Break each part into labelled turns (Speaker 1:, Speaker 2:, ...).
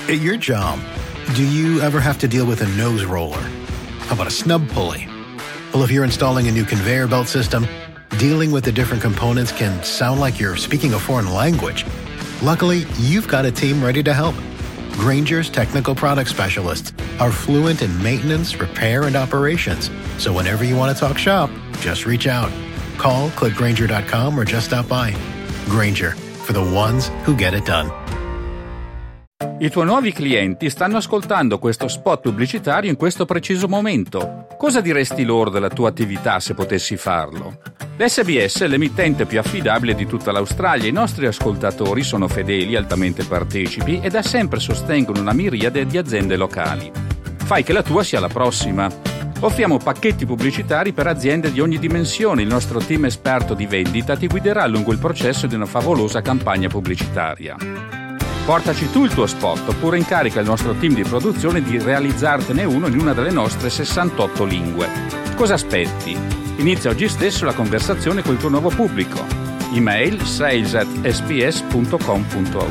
Speaker 1: At your job, do you ever have to deal with a nose roller? How about a snub pulley? Well, if you're installing a new conveyor belt system, dealing with the different components can sound like you're speaking a foreign language. Luckily, you've got a team ready to help. Grainger's technical product specialists are fluent in maintenance, repair, and operations. So whenever you want to talk shop, just reach out. Call, click Grainger.com, or just stop by. Grainger, for the ones who get it done.
Speaker 2: I tuoi nuovi clienti stanno ascoltando questo spot pubblicitario in questo preciso momento. Cosa diresti loro della tua attività se potessi farlo? L'SBS è l'emittente più affidabile di tutta l'Australia. I nostri ascoltatori sono fedeli, altamente partecipi e da sempre sostengono una miriade di aziende locali. Fai che la tua sia la prossima. Offriamo pacchetti pubblicitari per aziende di ogni dimensione. Il nostro team esperto di vendita ti guiderà lungo il processo di una favolosa campagna pubblicitaria. Portaci tu il tuo spot oppure incarica il nostro team di produzione di realizzartene uno in una delle nostre 68 lingue. Cosa aspetti? Inizia oggi stesso la conversazione col tuo nuovo pubblico. Email sales@sbs.com.au.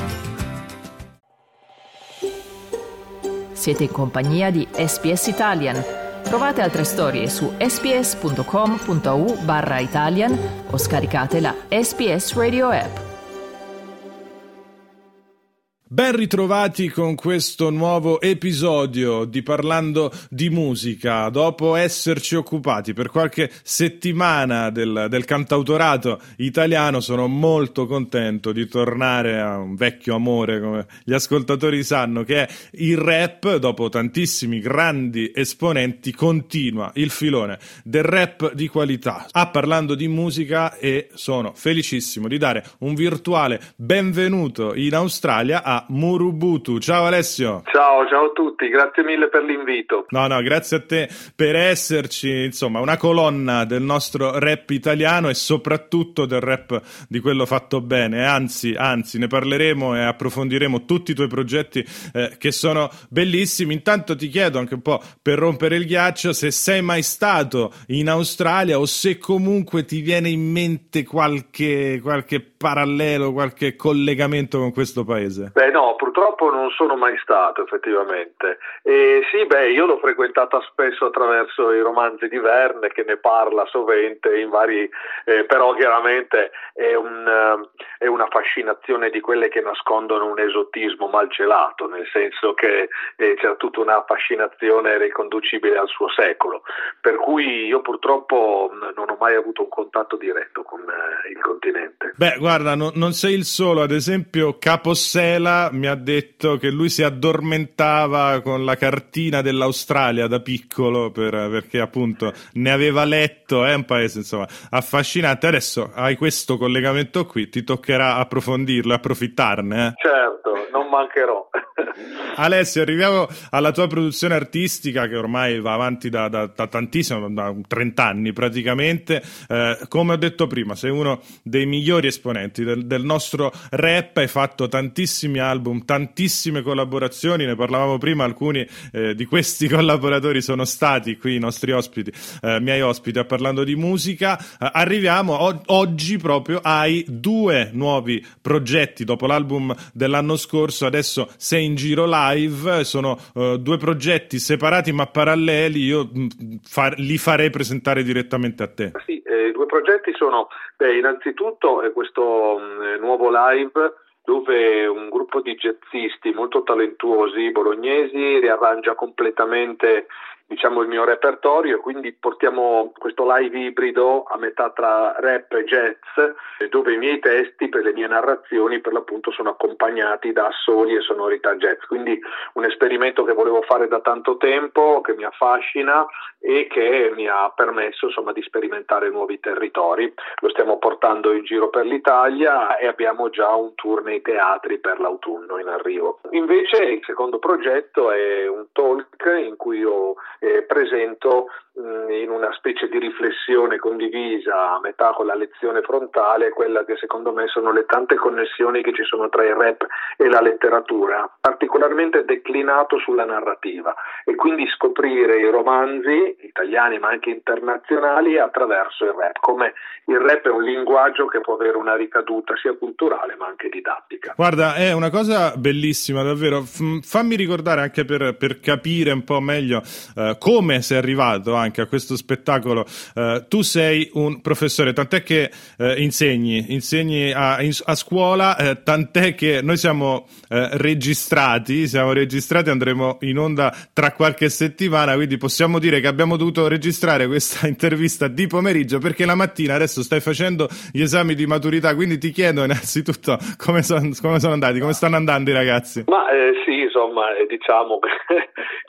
Speaker 3: Siete in compagnia di SBS Italian. Trovate altre storie su sbs.com.au/Italian o scaricate la SBS Radio app.
Speaker 4: Ben ritrovati con questo nuovo episodio di Parlando di Musica. Dopo esserci occupati per qualche settimana del cantautorato italiano, sono molto contento di tornare a un vecchio amore, come gli ascoltatori sanno, che è il rap. Dopo tantissimi grandi esponenti continua il filone del rap di qualità a Parlando di Musica, e sono felicissimo di dare un virtuale benvenuto in Australia a Murubutu. Ciao Alessio.
Speaker 5: Ciao a tutti, grazie mille per l'invito.
Speaker 4: No, grazie a te per esserci, insomma, una colonna del nostro rap italiano e soprattutto del rap di quello fatto bene. Anzi, ne parleremo e approfondiremo tutti i tuoi progetti che sono bellissimi. Intanto ti chiedo, anche un po' per rompere il ghiaccio, se sei mai stato in Australia o se comunque ti viene in mente qualche parallelo, qualche collegamento con questo paese.
Speaker 5: No, purtroppo non sono mai stato effettivamente. Io l'ho frequentata spesso attraverso i romanzi di Verne, che ne parla sovente in vari, però chiaramente è una fascinazione di quelle che nascondono un esotismo malcelato, nel senso che c'è tutta una fascinazione riconducibile al suo secolo, per cui io purtroppo non ho mai avuto un contatto diretto con il continente.
Speaker 4: Guarda, non sei il solo. Ad esempio Capossela mi ha detto che lui si addormentava con la cartina dell'Australia da piccolo perché appunto ne aveva letto. È un paese, insomma, affascinante. Adesso hai questo collegamento qui, ti toccherà approfondirlo e approfittarne.
Speaker 5: Certo, non mancherò.
Speaker 4: Alessio, arriviamo alla tua produzione artistica, che ormai va avanti da tantissimo, da 30 anni praticamente. Come ho detto prima, sei uno dei migliori esponenti del nostro rap. Hai fatto tantissimi album, tantissime collaborazioni, ne parlavamo prima. Alcuni di questi collaboratori sono stati qui i nostri ospiti, miei ospiti a Parlando di Musica. Arriviamo oggi proprio ai 2 nuovi progetti dopo l'album dell'anno scorso. Adesso sei in giro live, sono 2 progetti separati ma paralleli. Io li farei presentare direttamente a te.
Speaker 5: Sì, i 2 progetti sono innanzitutto questo nuovo live dove un gruppo di jazzisti molto talentuosi bolognesi riarrangia completamente, diciamo, il mio repertorio, e quindi portiamo questo live ibrido a metà tra rap e jazz, dove i miei testi per le mie narrazioni per l'appunto sono accompagnati da assoli e sonorità jazz. Quindi un esperimento che volevo fare da tanto tempo, che mi affascina e che mi ha permesso, insomma, di sperimentare nuovi territori. Lo stiamo portando in giro per l'Italia e abbiamo già un tour nei teatri per l'autunno in arrivo. Invece il secondo progetto è un talk in cui io presento in una specie di riflessione condivisa a metà con la lezione frontale quella che secondo me sono le tante connessioni che ci sono tra il rap e la letteratura, particolarmente declinato sulla narrativa, e quindi scoprire i romanzi italiani ma anche internazionali attraverso il rap, come il rap è un linguaggio che può avere una ricaduta sia culturale ma anche didattica.
Speaker 4: Guarda, è una cosa bellissima, davvero. Fammi ricordare anche per capire un po' meglio come sei arrivato anche a questo spettacolo. Tu sei un professore, tant'è che insegni a scuola, tant'è che noi siamo registrati, andremo in onda tra qualche settimana, quindi possiamo dire che abbiamo dovuto registrare questa intervista di pomeriggio perché la mattina adesso stai facendo gli esami di maturità, quindi ti chiedo innanzitutto come sono andati, come stanno andando i ragazzi?
Speaker 5: Ma sì, insomma, diciamo che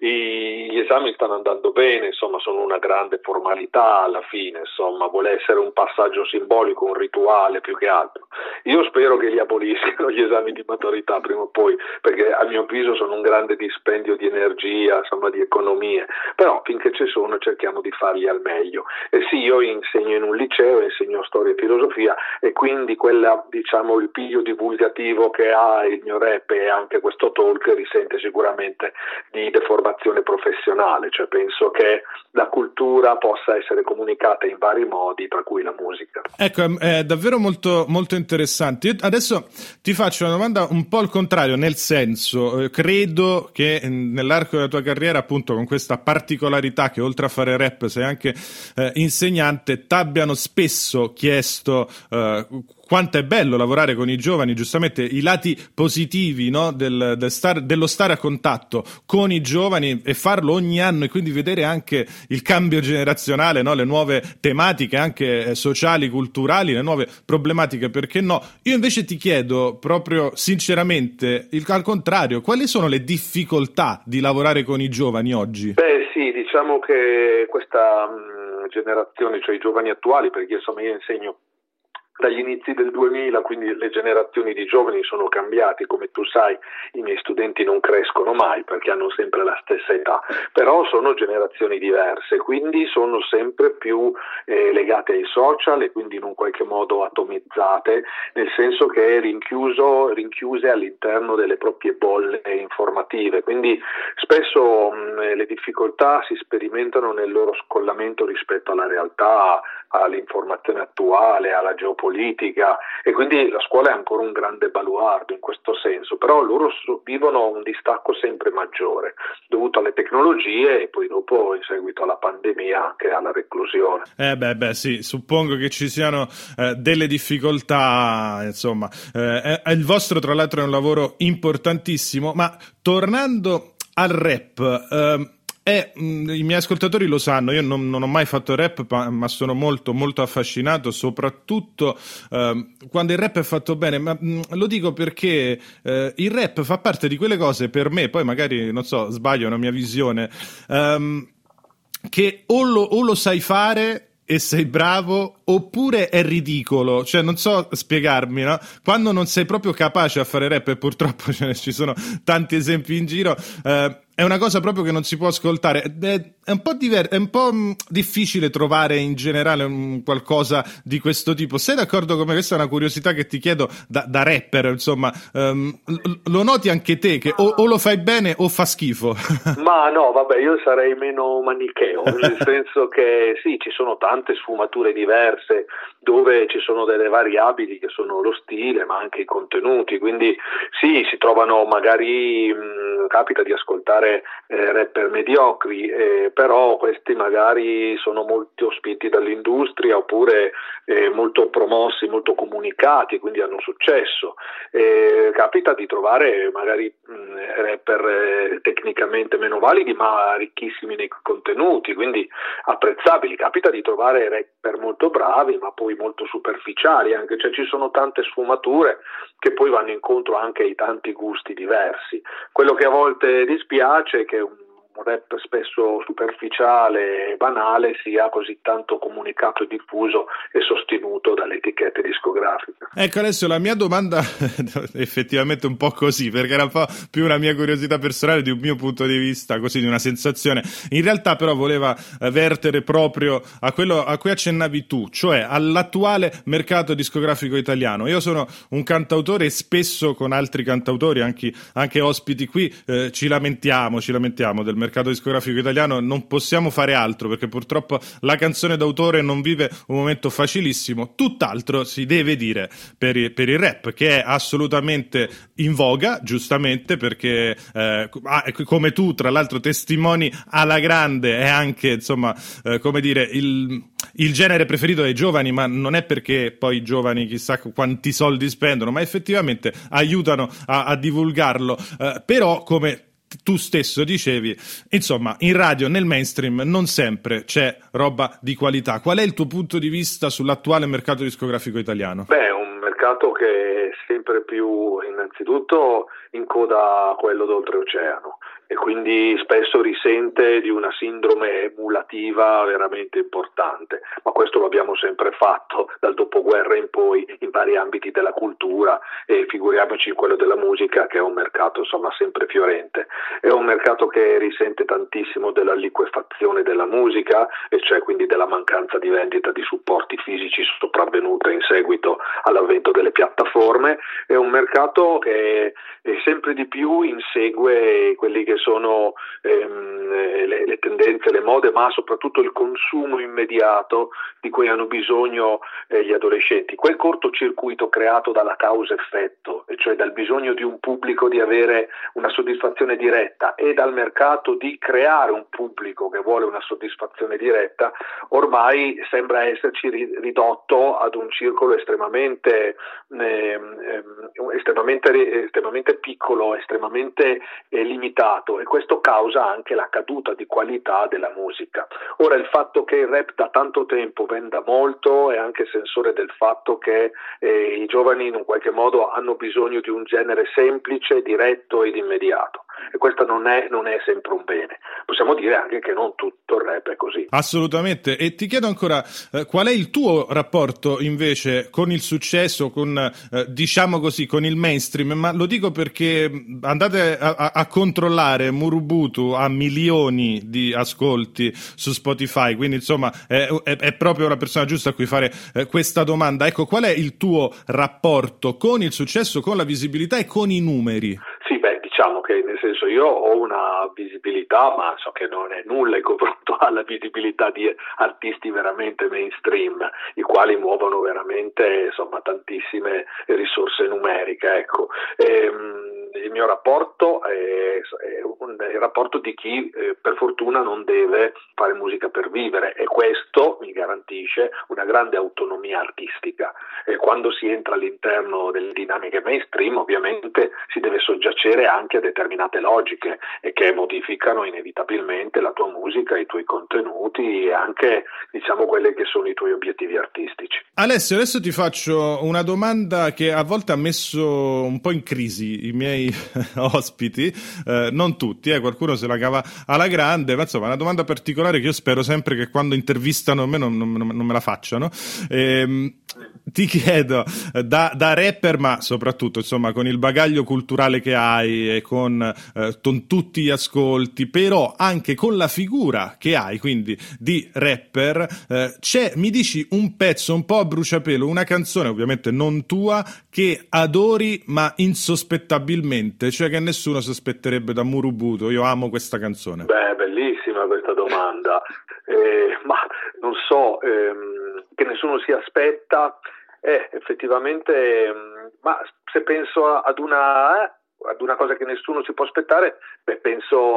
Speaker 5: gli esami stanno andando bene, insomma, sono una grande formalità alla fine, insomma, vuole essere un passaggio simbolico, un rituale più che altro. Io spero che li aboliscano gli esami di maturità prima o poi, perché a mio avviso sono un grande dispendio di energia, insomma, di economie, però finché ci sono cerchiamo di farli al meglio. E sì, io insegno in un liceo, insegno storia e filosofia, e quindi quella, diciamo, il piglio divulgativo che ha il mio rap e anche questo talk risente sicuramente di deformazione professionale, cioè penso che la cultura possa essere comunicata in vari modi, tra cui la musica.
Speaker 4: Ecco, è davvero molto, molto interessante. Io adesso ti faccio una domanda un po' al contrario, nel senso, credo che nell'arco della tua carriera, appunto, con questa particolarità che oltre a fare rap sei anche insegnante, t'abbiano spesso chiesto quanto è bello lavorare con i giovani, giustamente i lati positivi, no, dello stare a contatto con i giovani e farlo ogni anno, e quindi vedere anche il cambio generazionale, no, le nuove tematiche anche sociali, culturali, le nuove problematiche, perché no? Io invece ti chiedo proprio sinceramente, al contrario, quali sono le difficoltà di lavorare con i giovani oggi?
Speaker 5: Beh sì, diciamo che questa generazione, cioè i giovani attuali, perché insomma io insegno dagli inizi del 2000, quindi le generazioni di giovani sono cambiate, come tu sai i miei studenti non crescono mai perché hanno sempre la stessa età, però sono generazioni diverse, quindi sono sempre più legate ai social e quindi in un qualche modo atomizzate, nel senso che rinchiuse all'interno delle proprie bolle informative, quindi spesso le difficoltà si sperimentano nel loro scollamento rispetto alla realtà, all'informazione attuale, alla geopolitica, e quindi la scuola è ancora un grande baluardo in questo senso, però loro vivono un distacco sempre maggiore dovuto alle tecnologie e poi dopo in seguito alla pandemia anche alla reclusione.
Speaker 4: Sì, suppongo che ci siano delle difficoltà, insomma, il vostro tra l'altro è un lavoro importantissimo, ma tornando al rap, i miei ascoltatori lo sanno, io non ho mai fatto rap, ma sono molto molto affascinato, soprattutto quando il rap è fatto bene, ma lo dico perché il rap fa parte di quelle cose, per me, poi magari non so, sbaglio, è una mia visione, che o lo sai fare e sei bravo, oppure è ridicolo, cioè non so spiegarmi, no? Quando non sei proprio capace a fare rap, e purtroppo ci sono tanti esempi in giro, è una cosa proprio che non si può ascoltare, è un po' è un po' difficile trovare in generale qualcosa di questo tipo. Sei d'accordo con me? Questa è una curiosità che ti chiedo da rapper, insomma, lo noti anche te che o lo fai bene o fa schifo?
Speaker 5: Ma no, vabbè, io sarei meno manicheo, nel senso che sì, ci sono tante sfumature diverse dove ci sono delle variabili che sono lo stile ma anche i contenuti, quindi sì, si trovano magari, capita di ascoltare rapper mediocri, però questi magari sono molto spinti dall'industria oppure molto promossi, molto comunicati, quindi hanno successo. Capita di trovare magari rapper tecnicamente meno validi ma ricchissimi nei contenuti, quindi apprezzabili. Capita di trovare rapper molto bravi ma poi molto superficiali anche, cioè ci sono tante sfumature che poi vanno incontro anche ai tanti gusti diversi. Quello che a volte dispiace è che un rap spesso superficiale e banale sia così tanto comunicato e diffuso e sostenuto dalle etichette discografiche.
Speaker 4: Ecco, adesso la mia domanda effettivamente un po' così, perché era un po' più una mia curiosità personale, di un mio punto di vista, così, di una sensazione. In realtà però voleva vertere proprio a quello a cui accennavi tu, cioè all'attuale mercato discografico italiano. Io sono un cantautore e spesso con altri cantautori, anche ospiti qui, ci lamentiamo del mercato discografico italiano. Non possiamo fare altro, perché purtroppo la canzone d'autore non vive un momento facilissimo. Tutt'altro si deve dire per il rap, che è assolutamente in voga, giustamente, perché come tu tra l'altro testimoni, alla grande è anche, insomma, come dire, il genere preferito dai giovani, ma non è perché poi i giovani chissà quanti soldi spendono, ma effettivamente aiutano a divulgarlo, però come tu stesso dicevi, insomma, in radio, nel mainstream non sempre c'è roba di qualità. Qual è il tuo punto di vista sull'attuale mercato discografico italiano?
Speaker 5: Beh, un mercato che è sempre più, innanzitutto, in coda a quello d'oltreoceano, e quindi spesso risente di una sindrome emulativa veramente importante, ma questo lo abbiamo sempre fatto dal dopoguerra in poi in vari ambiti della cultura, e figuriamoci in quello della musica, che è un mercato insomma sempre fiorente. È un mercato che risente tantissimo della liquefazione della musica, e cioè quindi della mancanza di vendita di supporti fisici sopravvenuta in seguito all'avvento delle piattaforme. È un mercato che sempre di più insegue quelli che sono le tendenze, le mode, ma soprattutto il consumo immediato di cui hanno bisogno gli adolescenti. Quel cortocircuito creato dalla causa-effetto, e cioè dal bisogno di un pubblico di avere una soddisfazione diretta, e dal mercato di creare un pubblico che vuole una soddisfazione diretta, ormai sembra esserci ridotto ad un circolo estremamente piccolo, estremamente limitato, e questo causa anche la caduta di qualità della musica. Ora, il fatto che il rap da tanto tempo venda molto è anche sensore del fatto che i giovani in un qualche modo hanno bisogno di un genere semplice, diretto ed immediato, e questo non è sempre un bene. Possiamo dire anche che non tutto il rap è così.
Speaker 4: Assolutamente. E ti chiedo ancora, qual è il tuo rapporto invece con il successo, con diciamo così, con il mainstream? Ma lo dico perché andate a controllare Murubutu, ha milioni di ascolti su Spotify, quindi insomma è proprio la persona giusta a cui fare questa domanda. Ecco, qual è il tuo rapporto con il successo, con la visibilità e con i numeri?
Speaker 5: Sì, diciamo che, nel senso, io ho una visibilità, ma so che non è nulla in confronto alla visibilità di artisti veramente mainstream, i quali muovono veramente, insomma, tantissime risorse numeriche, ecco. Il mio rapporto è il rapporto di chi per fortuna non deve fare musica per vivere, e questo mi garantisce una grande autonomia artistica. E quando si entra all'interno delle dinamiche mainstream, ovviamente si deve soggiacere anche a determinate logiche, e che modificano inevitabilmente la tua musica, i tuoi contenuti e anche, diciamo, quelli che sono i tuoi obiettivi artistici.
Speaker 4: Alessio, adesso ti faccio una domanda che a volte ha messo un po' in crisi i miei ospiti, non tutti, qualcuno se la cava alla grande, ma insomma è una domanda particolare che io spero sempre che quando intervistano me non me la facciano. Ti chiedo, da rapper, ma soprattutto insomma con il bagaglio culturale che hai e con tutti gli ascolti, però anche con la figura che hai, quindi di rapper, mi dici un pezzo un po' a bruciapelo, una canzone ovviamente non tua, che adori ma insospettabilmente, cioè che nessuno sospetterebbe da Murubutu. Io amo questa canzone.
Speaker 5: Beh, bellissima questa domanda, ma non so, che nessuno si aspetta, effettivamente, ma se penso ad una cosa che nessuno si può aspettare, penso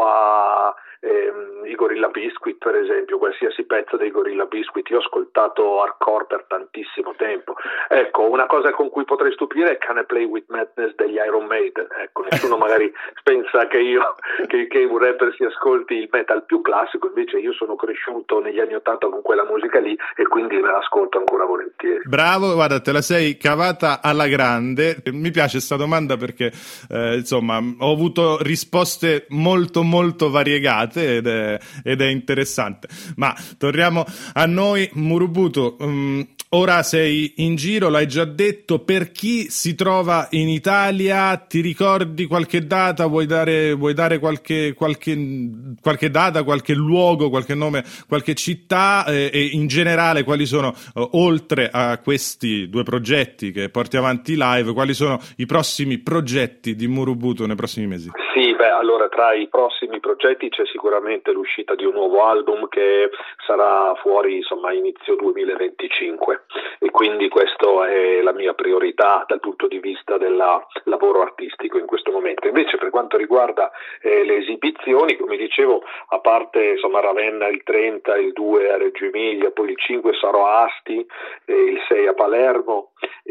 Speaker 5: i Gorilla Biscuit, per esempio. Qualsiasi pezzo dei Gorilla Biscuit, io ho ascoltato hardcore per tantissimo tempo. Ecco, una cosa con cui potrei stupire è Can I Play With Madness degli Iron Maiden. Ecco, nessuno magari pensa che un rapper si ascolti il metal più classico, invece io sono cresciuto negli anni '80 con quella musica lì, e quindi me l'ascolto ancora volentieri.
Speaker 4: Bravo, guarda, te la sei cavata alla grande. Mi piace sta domanda perché insomma ho avuto risposte molto molto variegate, chiacchierate ed è interessante. Ma torniamo a noi, Murubutu. Ora sei in giro, l'hai già detto. Per chi si trova in Italia, ti ricordi qualche data? Vuoi dare qualche data, qualche luogo, qualche nome, qualche città, e in generale quali sono, oltre a questi 2 progetti che porti avanti live, quali sono i prossimi progetti di Murubutu nei prossimi mesi?
Speaker 5: Sì, allora tra i prossimi progetti c'è sicuramente l'uscita di un nuovo album che sarà fuori insomma inizio 2025, e quindi questo è la mia priorità dal punto di vista del lavoro artistico in questo momento. Invece per quanto riguarda le esibizioni, come dicevo, a parte insomma Ravenna il 30, il 2 a Reggio Emilia, poi il 5 sarò a Asti, il 6 a Palermo,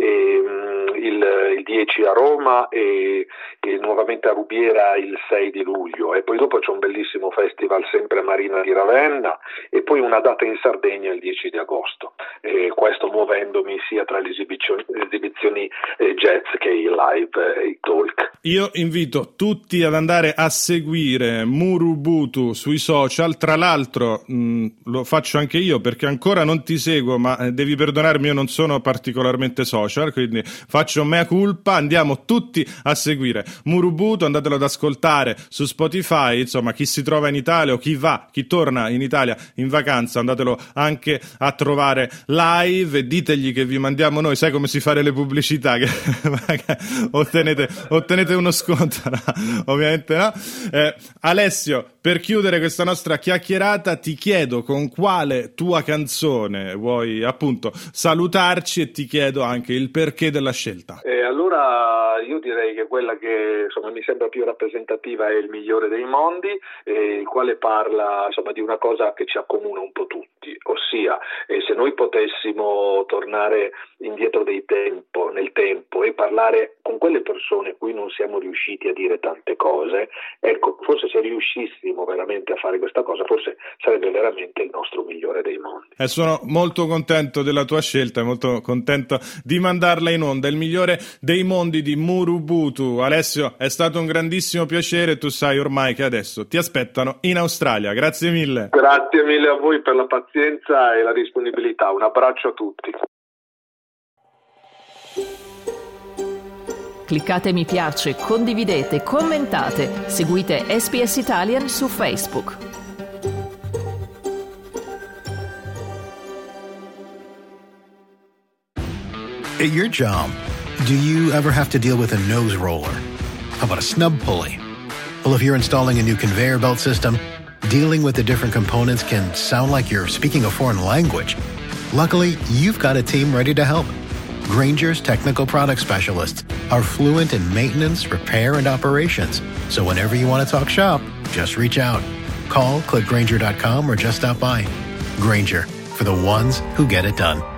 Speaker 5: il 10 a Roma e nuovamente a Rubiera il 6 di luglio, e poi dopo c'è un bellissimo festival sempre a Marina di Ravenna e poi una data in Sardegna il 10 di agosto, questo muovendomi sia tra le esibizioni jazz che i live e i talk.
Speaker 4: Io invito tutti ad andare a seguire Murubutu sui social. Tra l'altro lo faccio anche io perché ancora non ti seguo, ma devi perdonarmi, io non sono particolarmente social, quindi faccio mea culpa. Andiamo tutti a seguire Murubutu, andatelo ad ascoltare su Spotify. Insomma, chi si trova in Italia o chi torna in Italia in vacanza, andatelo anche a trovare live e ditegli che vi mandiamo noi. Sai come si fare le pubblicità, che ottenete uno sconto? No, ovviamente no. Alessio, per chiudere questa nostra chiacchierata ti chiedo con quale tua canzone vuoi appunto salutarci, e ti chiedo anche il perché della scelta.
Speaker 5: Allora io direi che quella che insomma mi sembra più rappresentativa è Il migliore dei mondi, il quale parla insomma di una cosa che ci accomuna un po' tutti, ossia se noi potessimo tornare indietro nel tempo e parlare con quelle persone a cui non siamo riusciti a dire tante cose, ecco, forse se riuscissimo veramente a fare questa cosa, forse sarebbe veramente il nostro migliore dei mondi.
Speaker 4: Sono molto contento della tua scelta, molto contento di mandarla in onda. Il migliore dei mondi di Murubutu. Alessio, è stato un grandissimo piacere, tu sai ormai che adesso ti aspettano in Australia. Grazie mille.
Speaker 5: Grazie mille a voi per la pazienza e la disponibilità. Un abbraccio a tutti.
Speaker 3: Cliccate mi piace, condividete, commentate, seguite SBS Italian su Facebook.
Speaker 1: At your job, do you ever have to deal with a nose roller? How about a snub pulley? Well, if you're installing a new conveyor belt system, dealing with the different components can sound like you're speaking a foreign language. Luckily, you've got a team ready to help. Grainger's technical product specialists are fluent in maintenance, repair, and operations. So whenever you want to talk shop, just reach out. Call, click Grainger.com, or just stop by. Grainger, for the ones who get it done.